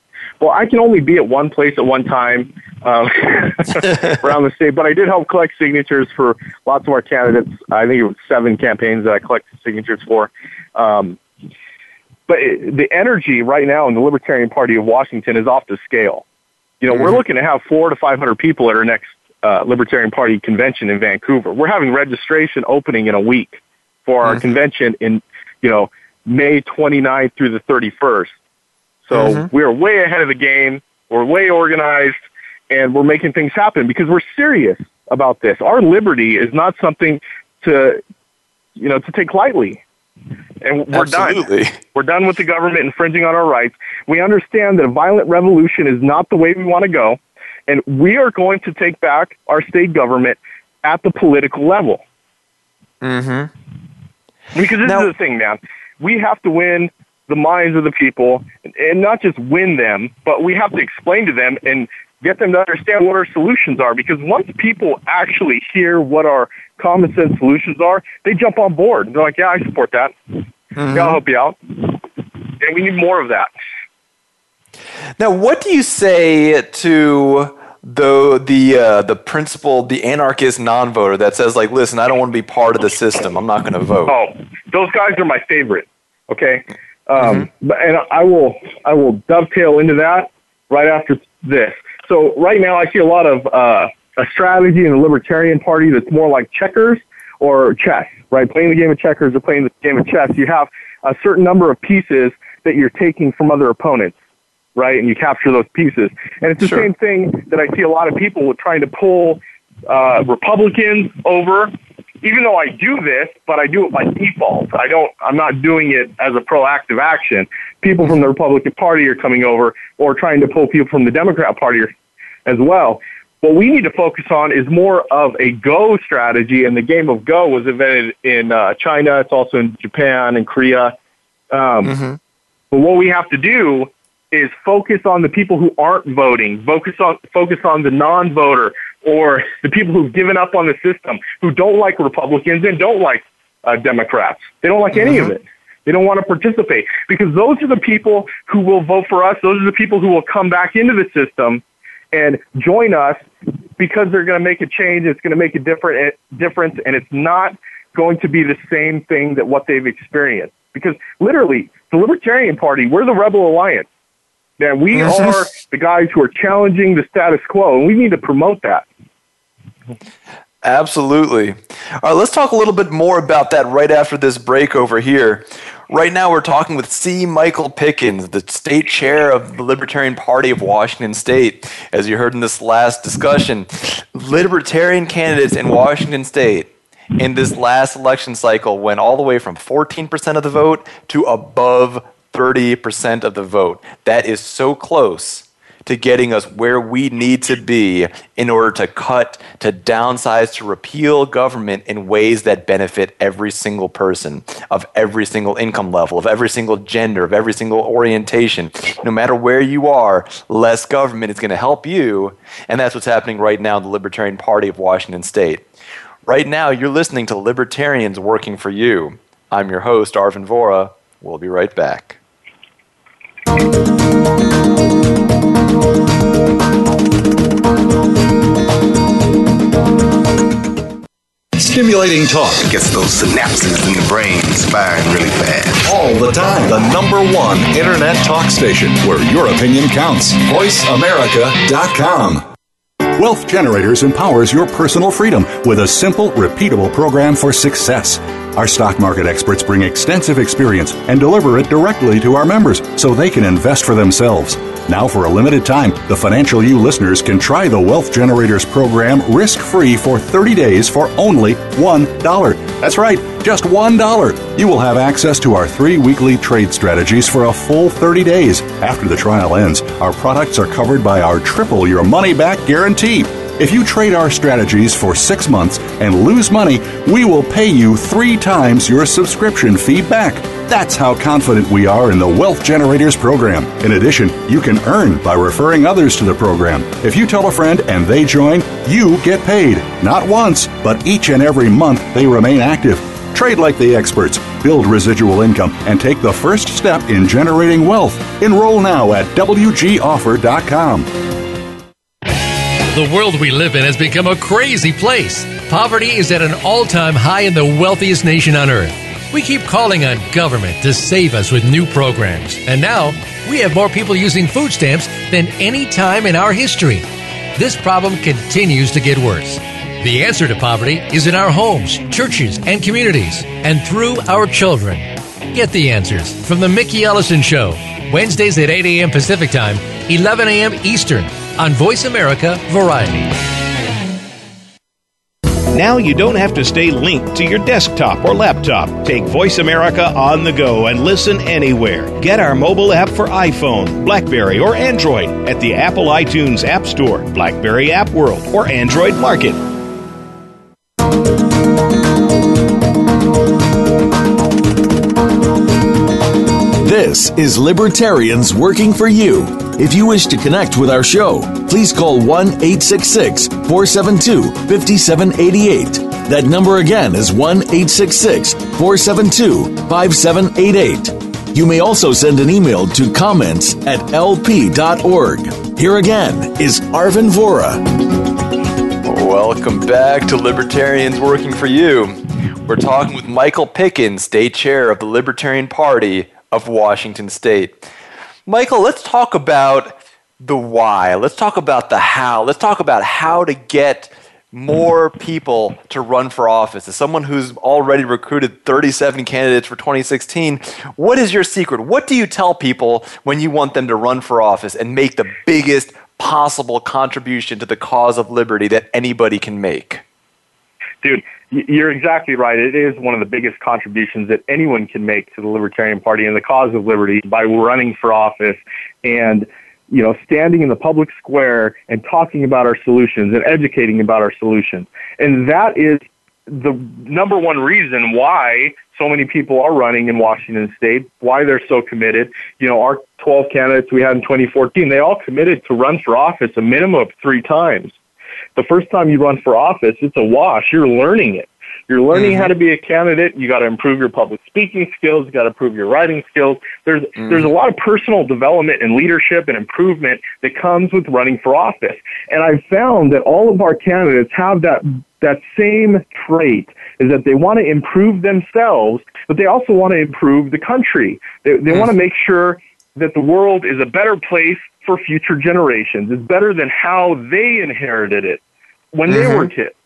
Well, I can only be at one place at one time um, around the state, but I did help collect signatures for lots of our candidates. I think it was seven campaigns that I collected signatures for. Um, but it, the energy right now in the Libertarian Party of Washington is off the scale. You know, mm-hmm. we're looking to have four to five hundred people at our next uh, Libertarian Party convention in Vancouver. We're having registration opening in a week for our mm-hmm. convention in, you know, May twenty-ninth through the thirty-first. So mm-hmm. we're way ahead of the game. We're way organized, and we're making things happen because we're serious about this. Our liberty is not something to, you know, to take lightly. And we're Absolutely. done. We're done with the government infringing on our rights. We understand that a violent revolution is not the way we want to go, and we are going to take back our state government at the political level. Mm-hmm. Because this now, is the thing, man. We have to win the minds of the people, and not just win them, but we have to explain to them and get them to understand what our solutions are. Because once people actually hear what our common sense solutions are, they jump on board. They're like, yeah, I support that. Mm-hmm. Yeah, I'll help you out. And we need more of that. Now, what do you say to the the uh, the principle, the anarchist non-voter that says, like, listen, I don't want to be part of the system. I'm not going to vote. Oh, those guys are my favorite. Okay. Um, mm-hmm. And I will, I will dovetail into that right after this. So right now I see a lot of, uh, a strategy in the Libertarian Party that's more like checkers or chess, right? Playing the game of checkers or playing the game of chess. You have a certain number of pieces that you're taking from other opponents, right? And you capture those pieces. And it's the sure. same thing that I see a lot of people trying to pull, uh, Republicans over. Even though I do this, but I do it by default. I don't, I'm not doing it as a proactive action. People from the Republican Party are coming over or trying to pull people from the Democrat Party as well. What we need to focus on is more of a Go strategy, and the game of Go was invented in uh, China. It's also in Japan and Korea. Um, mm-hmm. But what we have to do is focus on the people who aren't voting, focus on, focus on the non-voter, or the people who've given up on the system, who don't like Republicans and don't like uh, Democrats. They don't like mm-hmm. any of it. They don't want to participate, because those are the people who will vote for us. Those are the people who will come back into the system and join us, because they're going to make a change. It's going to make a different difference, and it's not going to be the same thing that what they've experienced. Because literally, the Libertarian Party, we're the Rebel Alliance. Man, we are the guys who are challenging the status quo, and we need to promote that. Absolutely. All right, let's talk a little bit more about that right after this break over here. Right now, we're talking with C. Michael Pickens, the state chair of the Libertarian Party of Washington State. As you heard in this last discussion, Libertarian candidates in Washington State in this last election cycle went all the way from fourteen percent of the vote to above thirty percent of the vote. That is so close to getting us where we need to be in order to cut, to downsize, to repeal government in ways that benefit every single person of every single income level, of every single gender, of every single orientation. No matter where you are, less government is going to help you, and that's what's happening right now in the Libertarian Party of Washington State. Right now, you're listening to Libertarians Working for You. I'm your host, Arvin Vohra. We'll be right back. Stimulating talk gets those synapses in the brain firing really fast. All the time. The number one internet talk station where your opinion counts. voice america dot com. Wealth Generators empowers your personal freedom with a simple, repeatable program for success. Our stock market experts bring extensive experience and deliver it directly to our members so they can invest for themselves. Now, for a limited time, the Financial U listeners can try the Wealth Generators program risk-free for thirty days for only one dollar. That's right, just one dollar. You will have access to our three weekly trade strategies for a full thirty days. After the trial ends, our products are covered by our triple your money back guarantee. If you trade our strategies for six months and lose money, we will pay you three times your subscription fee back. That's how confident we are in the Wealth Generators program. In addition, you can earn by referring others to the program. If you tell a friend and they join, you get paid. Not once, but each and every month they remain active. Trade like the experts, build residual income, and take the first step in generating wealth. Enroll now at W G offer dot com. The world we live in has become a crazy place. Poverty is at an all-time high in the wealthiest nation on earth. We keep calling on government to save us with new programs. And now, we have more people using food stamps than any time in our history. This problem continues to get worse. The answer to poverty is in our homes, churches, and communities, and through our children. Get the answers from The Mickey Ellison Show, Wednesdays at eight a.m. Pacific Time, eleven a.m. Eastern, on Voice America Variety. Now you don't have to stay linked to your desktop or laptop. Take Voice America on the go and listen anywhere. Get our mobile app for iPhone, BlackBerry, or Android at the Apple iTunes App Store, BlackBerry App World, or Android Market. This is Libertarians Working for You. If you wish to connect with our show, please call one eight six six, four seven two, five seven eight eight. That number again is one eight six six, four seven two, five seven eight eight. You may also send an email to comments at l p dot org. Here again is Arvin Vohra. Welcome back to Libertarians Working for You. We're talking with Michael Pickens, State Chair of the Libertarian Party of Washington State. Michael, let's talk about the why. Let's talk about the how. Let's talk about how to get more people to run for office. As someone who's already recruited thirty-seven candidates for twenty sixteen, what is your secret? What do you tell people when you want them to run for office and make the biggest possible contribution to the cause of liberty that anybody can make? Dude, you're exactly right. It is one of the biggest contributions that anyone can make to the Libertarian Party and the cause of liberty by running for office and, you know, standing in the public square and talking about our solutions and educating about our solutions. And that is the number one reason why so many people are running in Washington State, why they're so committed. You know, our twelve candidates we had in twenty fourteen, they all committed to run for office a minimum of three times. The first time you run for office, it's a wash. You're learning it. You're learning mm-hmm. how to be a candidate. You got to improve your public speaking skills. You got to improve your writing skills. There's mm-hmm. there's a lot of personal development and leadership and improvement that comes with running for office. And I've found that all of our candidates have that that same trait, is that they want to improve themselves, but they also want to improve the country. They they mm-hmm. want to make sure that the world is a better place for future generations. It's better than how they inherited it when mm-hmm. they were kids.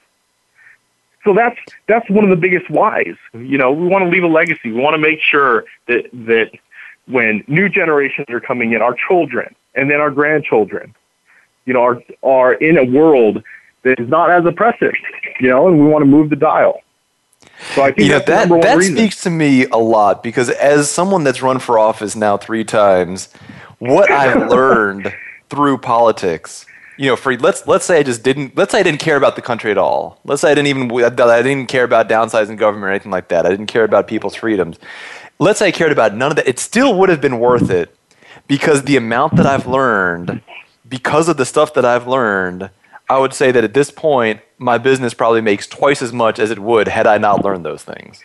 So that's that's one of the biggest whys. You know, we want to leave a legacy. We want to make sure that that when new generations are coming in, our children and then our grandchildren, you know, are are in a world that is not as oppressive. You know, and we want to move the dial. So I think you know, that's that that reason. speaks to me a lot, because as someone that's run for office now three times, what I've learned through politics, you know, for let's let's say I just didn't let's say I didn't care about the country at all. Let's say I didn't even I didn't care about downsizing government or anything like that. I didn't care about people's freedoms. Let's say I cared about none of that. It still would have been worth it, because the amount that I've learned, because of the stuff that I've learned, I would say that at this point, my business probably makes twice as much as it would had I not learned those things.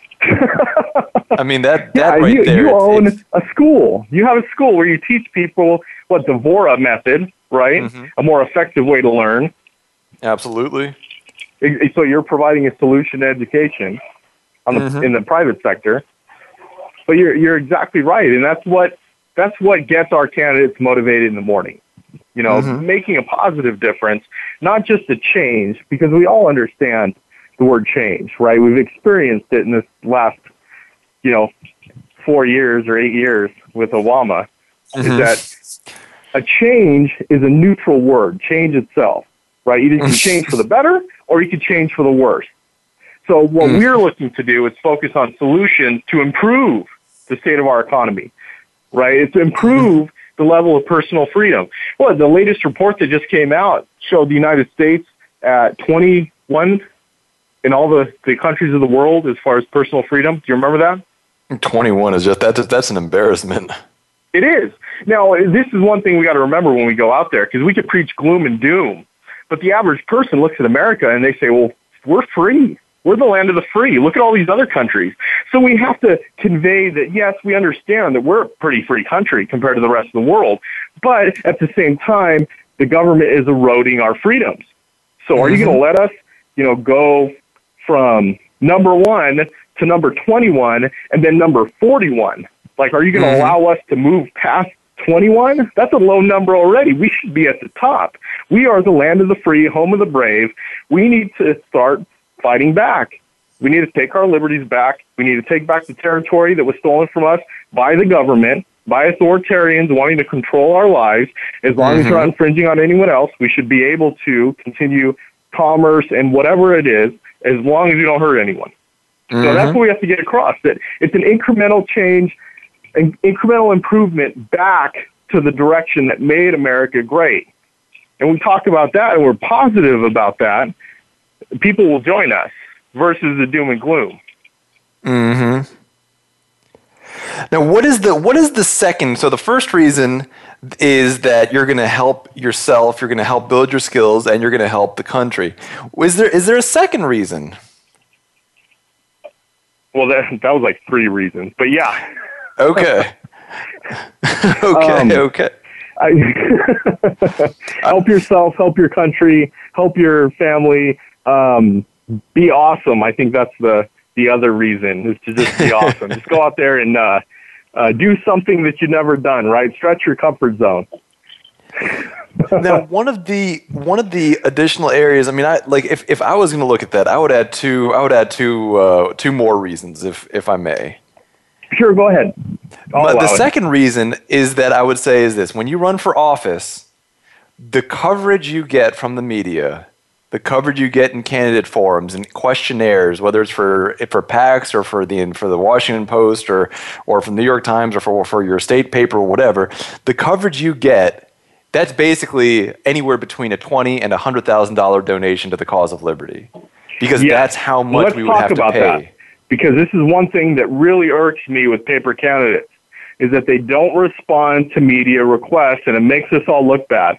I mean, that, that yeah, right you, there. You own it's, a school. You have a school where you teach people what the Vohra method, right? Mm-hmm. A more effective way to learn. Absolutely. So you're providing a solution to education on the, mm-hmm. in the private sector. But you're you're exactly right, and that's what that's what gets our candidates motivated in the morning. You know, mm-hmm. making a positive difference, not just a change, because we all understand the word change, right? We've experienced it in this last, you know, four years or eight years with Obama, mm-hmm. is that a change is a neutral word, change itself, right? You can change for the better or you can change for the worse. So what mm-hmm. we're looking to do is focus on solutions to improve the state of our economy, right? It's to improve the level of personal freedom. Well, the latest report that just came out showed the United States at twenty-one in all the, the countries of the world as far as personal freedom. Do you remember that? twenty-one is just, that, that's an embarrassment. It is. Now, this is one thing we got to remember when we go out there, because we could preach gloom and doom, but the average person looks at America and they say, well, we're free. We're the land of the free. Look at all these other countries. So we have to convey that, yes, we understand that we're a pretty free country compared to the rest of the world, but at the same time, the government is eroding our freedoms. So are mm-hmm. you going to let us, you know, go from number one to number twenty-one and then number forty-one? Like, are you going to mm-hmm. allow us to move past twenty-one? That's a low number already. We should be at the top. We are the land of the free, home of the brave. We need to start fighting back. We need to take our liberties back. We need to take back the territory that was stolen from us by the government, by authoritarians wanting to control our lives. As long mm-hmm. as they're not infringing on anyone else, we should be able to continue commerce and whatever it is, as long as you don't hurt anyone. Mm-hmm. So that's what we have to get across, that it's an incremental change, an incremental improvement back to the direction that made America great. And we talk about that and we're positive about that. People will join us versus the doom and gloom. Mm-hmm. Now, what is the what is the second? So the first reason is that you're going to help yourself, you're going to help build your skills, and you're going to help the country. Is there is there a second reason? Well, that that was like three reasons, but yeah. Okay. okay. Um, okay. I, help yourself, help your country, help your family. Um, be awesome. I think that's the the other reason, is to just be awesome. Just go out there and uh, uh, do something that you've never done. Right? Stretch your comfort zone. Now, one of the one of the additional areas. I mean, I like if, if I was going to look at that, I would add two. I would add two uh, two more reasons, if if I may. Sure, go ahead. But the second reason is that I would say is this: when you run for office, the coverage you get from the media, the coverage you get in candidate forums and questionnaires, whether it's for for PACs or for the for the Washington Post or or from the New York Times or for for your state paper or whatever, the coverage you get, that's basically anywhere between a twenty and a hundred thousand dollar donation to the cause of liberty, because yes. that's how much Let's we would have to pay. That. Because this is one thing that really irks me with paper candidates, is that they don't respond to media requests, and it makes us all look bad.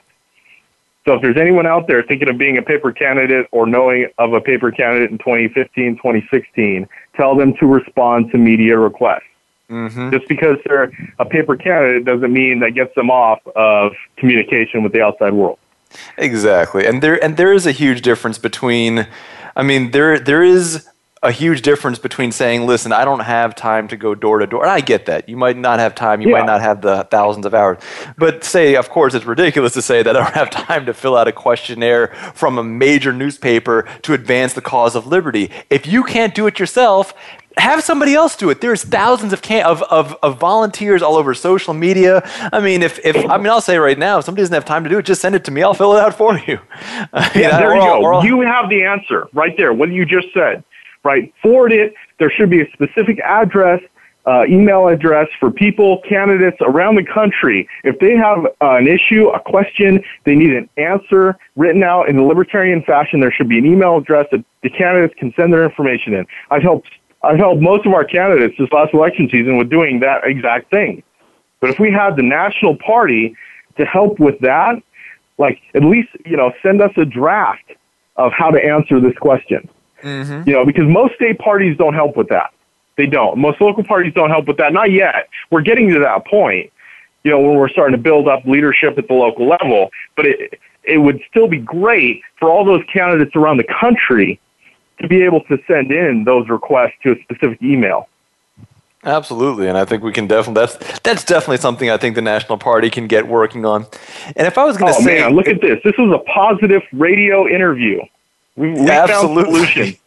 So if there's anyone out there thinking of being a paper candidate or knowing of a paper candidate in twenty fifteen, twenty sixteen, tell them to respond to media requests. Mm-hmm. Just because they're a paper candidate doesn't mean that gets them off of communication with the outside world. Exactly. And there and there is a huge difference between, I mean, there there is a huge difference between saying, listen, I don't have time to go door to door. And I get that. You might not have time. You yeah. might not have the thousands of hours. But say, of course, it's ridiculous to say that I don't have time to fill out a questionnaire from a major newspaper to advance the cause of liberty. If you can't do it yourself, have somebody else do it. There's thousands of, can- of of of volunteers all over social media. I mean, if if I mean, I'll say right now, if somebody doesn't have time to do it, just send it to me. I'll fill it out for you. Yeah, you know, there you all, go. All, you have the answer right there. What you just said. Right, forward it. There should be a specific address, uh, email address for people, candidates around the country. If they have uh, an issue, a question, they need an answer written out in a libertarian fashion, there should be an email address that the candidates can send their information in. I've helped, I've helped most of our candidates this last election season with doing that exact thing. But if we had the national party to help with that, like at least, you know, send us a draft of how to answer this question. Mm-hmm. You know, because most state parties don't help with that. They don't. Most local parties don't help with that. Not yet. We're getting to that point, you know, when we're starting to build up leadership at the local level. But it it would still be great for all those candidates around the country to be able to send in those requests to a specific email. Absolutely, and I think we can definitely, that's that's definitely something I think the National Party can get working on. And if I was going to oh, say... man, look at this. This was a positive radio interview. We, we Absolutely. found solutions.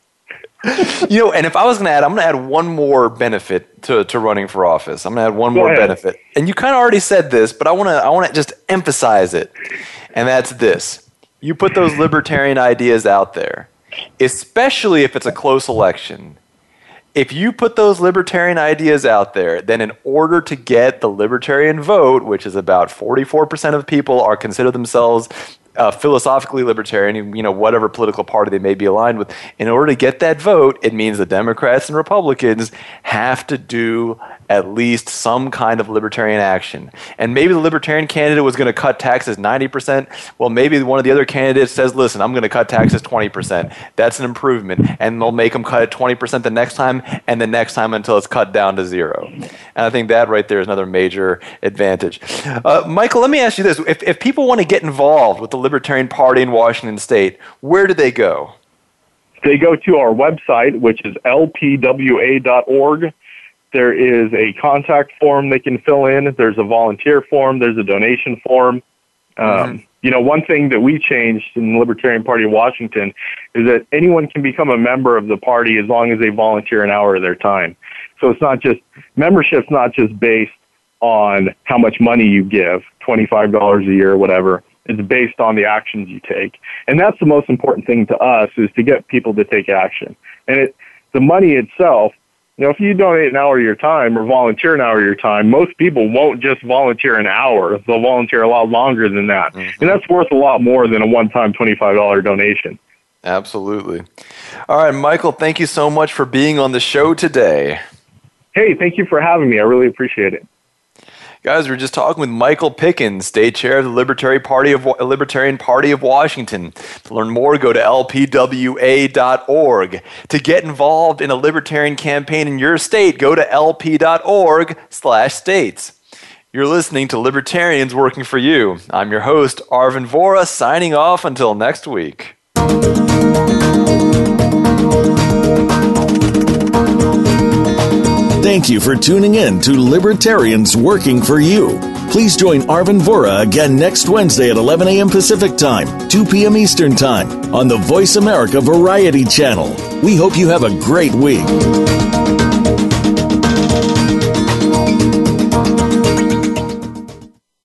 You know, and if I was going to add, I'm going to add one more benefit to, to running for office. I'm going to add one Go more ahead. benefit. And you kind of already said this, but I want to I want to just emphasize it. And that's this. You put those libertarian ideas out there, especially if it's a close election. If you put those libertarian ideas out there, then in order to get the libertarian vote, which is about forty-four percent of people are consider themselves uh, philosophically libertarian, you know, whatever political party they may be aligned with, in order to get that vote, it means the Democrats and Republicans have to do at least some kind of libertarian action. And maybe the libertarian candidate was going to cut taxes ninety percent. Well, maybe one of the other candidates says, listen, I'm going to cut taxes twenty percent. That's an improvement. And they'll make them cut it twenty percent the next time and the next time until it's cut down to zero. And I think that right there is another major advantage. Uh, Michael, let me ask you this. If, if people want to get involved with the Libertarian Party in Washington State, where do they go? They go to our website, which is L P W A dot org. There is a contact form they can fill in. There's a volunteer form. There's a donation form. Um, mm-hmm. You know, one thing that we changed in the Libertarian Party of Washington is that anyone can become a member of the party as long as they volunteer an hour of their time. So it's not just, membership's not just based on how much money you give, twenty-five dollars a year or whatever. It's based on the actions you take. And that's the most important thing to us, is to get people to take action. And it, the money itself, you know, if you donate an hour of your time or volunteer an hour of your time, most people won't just volunteer an hour. They'll volunteer a lot longer than that. Mm-hmm. And that's worth a lot more than a one-time twenty-five dollars donation. Absolutely. All right, Michael, thank you so much for being on the show today. Hey, thank you for having me. I really appreciate it. Guys, we're just talking with Michael Pickens, state chair of the Libertarian Party of Libertarian Party of Washington. To learn more, go to L P W A dot org. To get involved in a libertarian campaign in your state, go to L P dot org slash states. You're listening to Libertarians Working for You. I'm your host, Arvin Vohra, signing off until next week. Thank you for tuning in to Libertarians Working for You. Please join Arvin Vohra again next Wednesday at eleven a.m. Pacific Time, two p.m. Eastern Time on the Voice America Variety Channel. We hope you have a great week.